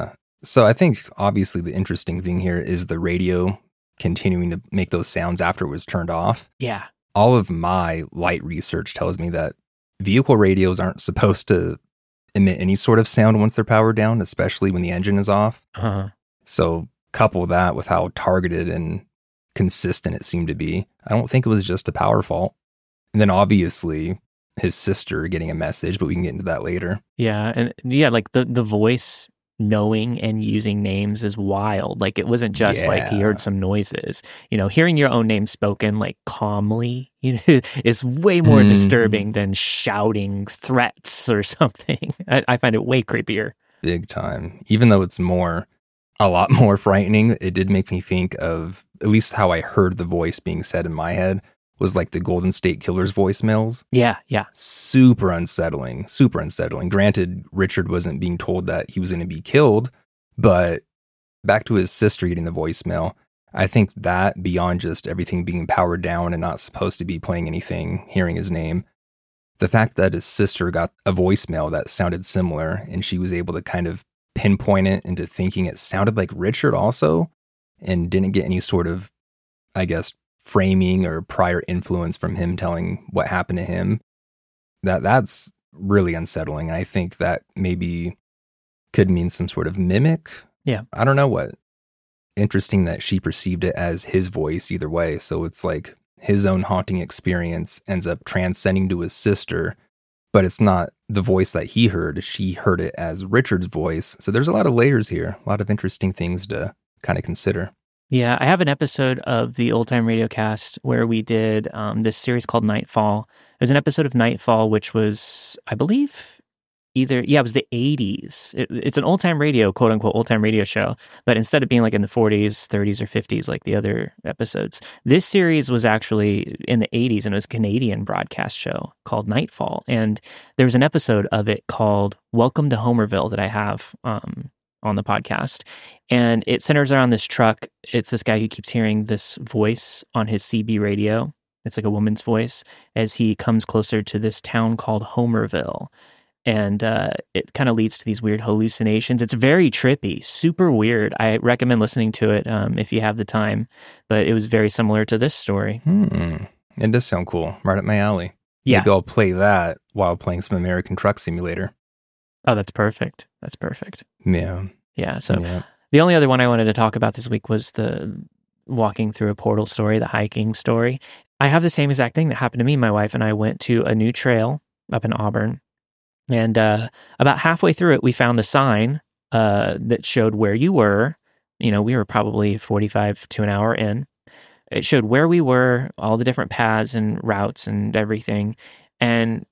So I think obviously the interesting thing here is the radio continuing to make those sounds after it was turned off. Yeah. All of my light research tells me that vehicle radios aren't supposed to emit any sort of sound once they're powered down, especially when the engine is off. Uh-huh. So couple that with how targeted and consistent it seemed to be. I don't think it was just a power fault. And then obviously his sister getting a message, but we can get into that later. Yeah. And yeah, like the, the voice knowing and using names is wild. Like it wasn't just Yeah. like he heard some noises. You know, hearing your own name spoken like calmly you know, is way more Mm. disturbing than shouting threats or something. I, I find it way creepier. Big time. Even though it's more, a lot more frightening, it did make me think of, at least how I heard the voice being said in my head, was like the Golden State Killer's voicemails. Yeah, yeah. Super unsettling, super unsettling. Granted, Richard wasn't being told that he was going to be killed, but back to his sister getting the voicemail, I think that beyond just everything being powered down and not supposed to be playing anything, hearing his name, the fact that his sister got a voicemail that sounded similar and she was able to kind of pinpoint it into thinking it sounded like Richard also and didn't get any sort of, I guess, framing or prior influence from him telling what happened to him, that that's really unsettling. And I think that maybe could mean some sort of mimic. Yeah. I don't know what. Interesting that she perceived it as his voice either way. So it's like his own haunting experience ends up transcending to his sister, but it's not the voice that he heard. She heard it as Richard's voice. So there's a lot of layers here, a lot of interesting things to kind of consider. Yeah, I have an episode of the Old Time Radio Cast where we did um, this series called Nightfall. It was an episode of Nightfall, which was, I believe, either, yeah, it was the eighties. It, it's an old-time radio, quote-unquote, old-time radio show, but instead of being like in the forties, thirties, or fifties like the other episodes, this series was actually in the eighties, and it was a Canadian broadcast show called Nightfall. And there was an episode of it called Welcome to Homerville that I have um, on the podcast. And it centers around this truck. It's this guy who keeps hearing this voice on his C B radio. It's like a woman's voice as he comes closer to this town called Homerville. And uh, it kind of leads to these weird hallucinations. It's very trippy, super weird. I recommend listening to it um, if you have the time. But it was very similar to this story. Hmm. It does sound cool. Right up my alley. Yeah. Maybe I'll play that while playing some American Truck Simulator. Oh, that's perfect. That's perfect. Yeah. Yeah. So Yeah. the only other one I wanted to talk about this week was the walking through a portal story, the hiking story. I have the same exact thing that happened to me. My wife and I went to a new trail up in Auburn. And uh, about halfway through it, we found a sign uh, that showed where you were. You know, we were probably forty-five to an hour in. It showed where we were, all the different paths and routes and everything. And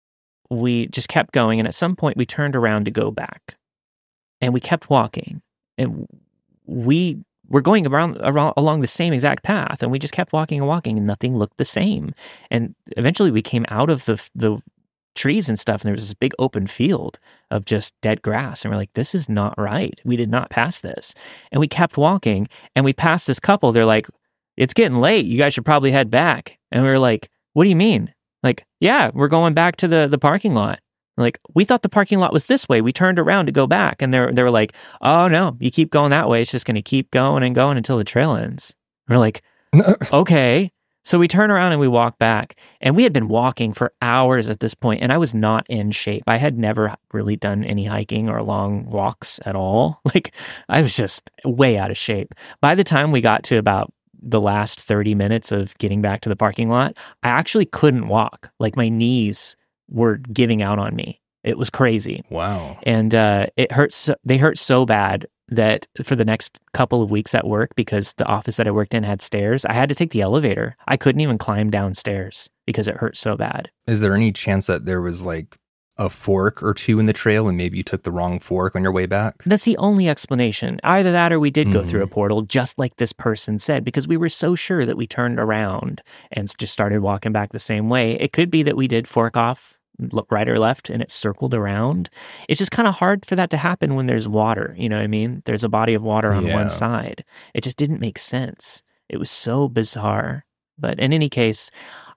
we just kept going. And at some point, we turned around to go back. And we kept walking. And we were going around, around along the same exact path. And we just kept walking and walking, and nothing looked the same. And eventually, we came out of the the trees and stuff, and there was this big open field of just dead grass, and we're like, this is not right. We did not pass this. And we kept walking, and we passed this couple. They're like, it's getting late, you guys should probably head back. And we were like, what do you mean? Like, yeah, we're going back to the the parking lot. We're like, we thought the parking lot was this way, we turned around to go back. And they're they were like, oh no, you keep going that way, it's just going to keep going and going until the trail ends. We're like, okay. So we turn around and we walk back, and we had been walking for hours at this point, and I was not in shape. I had never really done any hiking or long walks at all. Like, I was just way out of shape. By the time we got to about the last thirty minutes of getting back to the parking lot, I actually couldn't walk. Like, my knees were giving out on me. It was crazy. Wow. And uh, it hurts. So, they hurt so bad that for the next couple of weeks at work, because the office that I worked in had stairs, I had to take the elevator. I couldn't even climb downstairs because it hurt so bad. Is there any chance that there was like a fork or two in the trail and maybe you took the wrong fork on your way back? That's the only explanation. Either that or we did go Mm-hmm. through a portal, just like this person said, because we were so sure that we turned around and just started walking back the same way. It could be that we did fork off right or left and it circled around. It's just kind of hard for that to happen when there's water. You know what I mean? There's a body of water on Yeah. one side. It just didn't make sense. It was so bizarre. But in any case,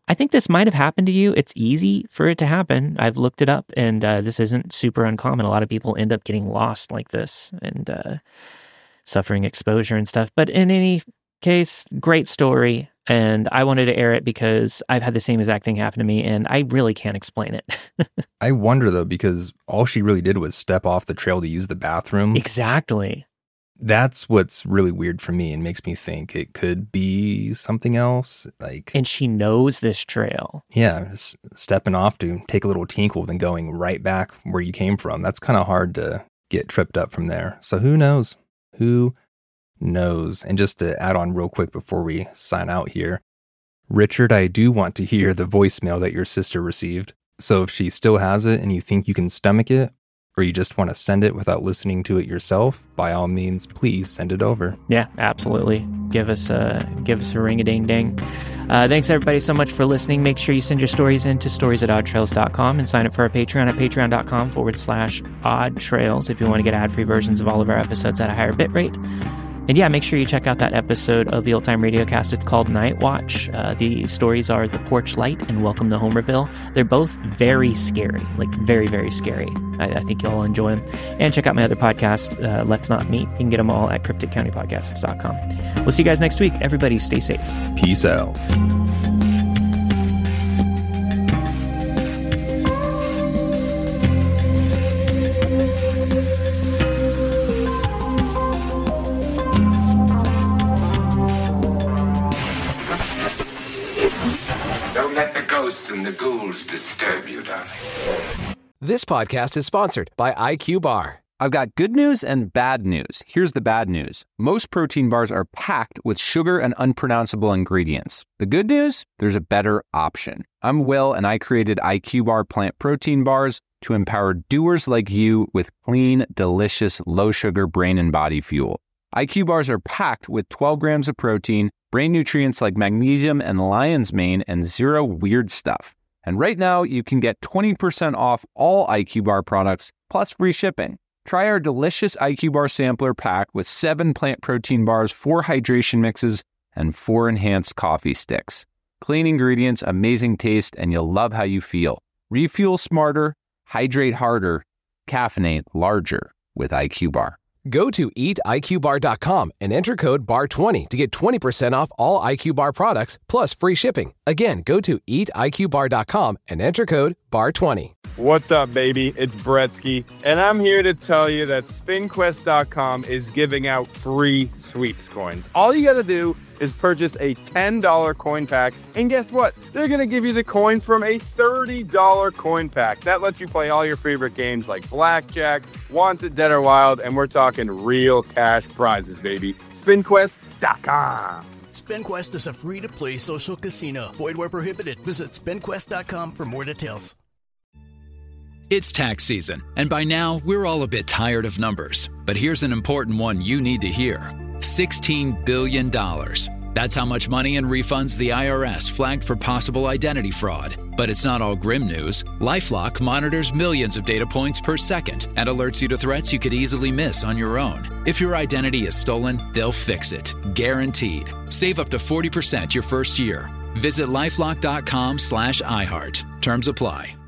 I think this might have happened to you. It's easy for it to happen. I've looked it up, and uh, this isn't super uncommon. A lot of people end up getting lost like this and uh, suffering exposure and stuff. But in any case, great story. And I wanted to air it because I've had the same exact thing happen to me, and I really can't explain it. I wonder, though, because all she really did was step off the trail to use the bathroom. Exactly. That's what's really weird for me and makes me think it could be something else. Like, and she knows this trail. Yeah, s- stepping off to take a little tinkle, then going right back where you came from. That's kind of hard to get tripped up from there. So who knows? Who knows? And just to add on real quick before we sign out here, Richard, I do want to hear the voicemail that your sister received. So if she still has it and you think you can stomach it, or you just want to send it without listening to it yourself, by all means, please send it over. Yeah, absolutely. Give us a, give us a ring-a-ding-ding. Uh, thanks, everybody, so much for listening. Make sure you send your stories in to stories at odd trails dot com and sign up for our Patreon at patreon.com forward slash odd trails if you want to get ad-free versions of all of our episodes at a higher bit rate. And yeah, make sure you check out that episode of the Old Time Radiocast. It's called Night Watch. Uh, the stories are The Porch Light and Welcome to Homerville. They're both very scary, like very, very scary. I, I think you'll enjoy them. And check out my other podcast, uh, Let's Not Meet. You can get them all at cryptic county podcasts dot com. We'll see you guys next week. Everybody stay safe. Peace out. And the ghouls disturb you, darling. This podcast is sponsored by I Q Bar. I've got good news and bad news. Here's the bad news. Most protein bars are packed with sugar and unpronounceable ingredients. The good news? There's a better option. I'm Will, and I created I Q Bar plant protein bars to empower doers like you with clean, delicious, low-sugar brain and body fuel. I Q Bars are packed with twelve grams of protein, brain nutrients like magnesium and lion's mane, and zero weird stuff. And right now, you can get twenty percent off all I Q Bar products, plus free shipping. Try our delicious I Q Bar sampler pack with seven plant protein bars, four hydration mixes, and four enhanced coffee sticks. Clean ingredients, amazing taste, and you'll love how you feel. Refuel smarter, hydrate harder, caffeinate larger with I Q Bar. Go to eat I Q bar dot com and enter code B A R twenty to get twenty percent off all I Q Bar products, plus free shipping. Again, go to eat I Q bar dot com and enter code B A R twenty. What's up, baby? It's Bretsky, and I'm here to tell you that spin quest dot com is giving out free sweeps coins. All you gotta do is purchase a ten dollar coin pack, and guess what? They're gonna give you the coins from a thirty dollar coin pack. That lets you play all your favorite games like Blackjack, Wanted, Dead or Wild, and we're talking real cash prizes, baby. spin quest dot com. SpinQuest is a free-to-play social casino. Void where prohibited. Visit spin quest dot com for more details. It's tax season, and by now, we're all a bit tired of numbers. But here's an important one you need to hear. sixteen billion dollars. That's how much money and refunds the I R S flagged for possible identity fraud. But it's not all grim news. LifeLock monitors millions of data points per second and alerts you to threats you could easily miss on your own. If your identity is stolen, they'll fix it. Guaranteed. Save up to forty percent your first year. Visit lifelock dot com slash iHeart. Terms apply.